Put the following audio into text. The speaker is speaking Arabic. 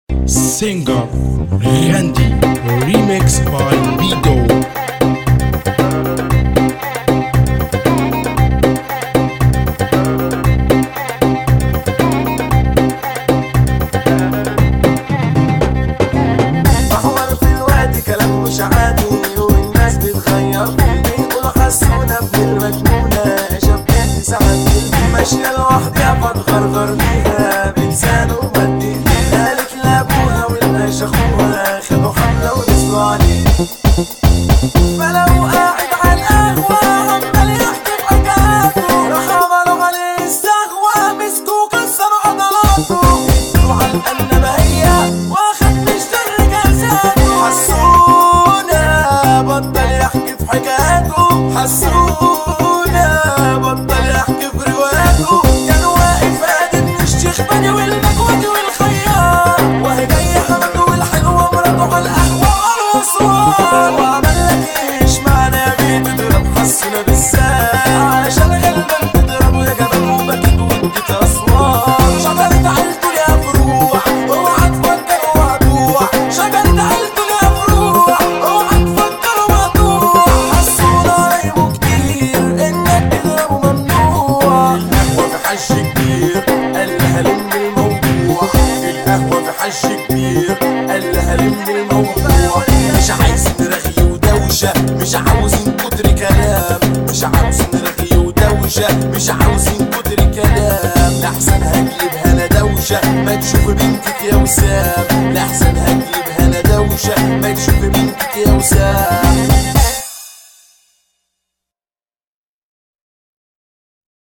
Singer Randy, remix by Bido. محور في الوادي كلام مش عادي، والناس بتغير بيقولوا حسونا بالمجنونة، شبكتي ساعات ماشية لوحدي بتغرغر بيها بلسان ومدي، قالت لابوها والباشا اخوها خدوا حملة ونزلوا عليه، فلو قاعد على القهوة عمال يحكي بحكاياته، راح عملوا عليه استغوى مسكوه كسروا عضلاته، ادوا على القنبهية واخد مشتري جزاته، حسونا بطل يحكي في حكاياته، حسونا بطل يحكي في رواياته، كان واقف قادم من الشيخ بني والمكوتي والخياط، وهي جاية حمده والحلوة مراته على القهوة والأسوار، وعمل لك ايش معنى يا بيه تضرب حسونا بالذات، علشان غلبان تضربه يا جبل وبكت واديت أسوار، شجرة عيلته ليها فروع اوعى تفكر وهتوع، شجرة عيلته ليها فروع اوعى تفكر وهتوع، حسونا قرايبه كتير انك تضربه ممنوع، القهوة في حش كبير قال لها لم الموضوع، القهوة في حش كبير قال لها لم الموضوع، مش عايزين رغي ودوشة، مش عاوزين كتر كلام، مش عاوزين رغي ودوشة، مش عاوزين كتر كلام، لحسن هجيبها انا دوشة ما تشوف بنتك يا وسام، لحسن هجيبها انا دوشة ما تشوف بنتك يا وسام.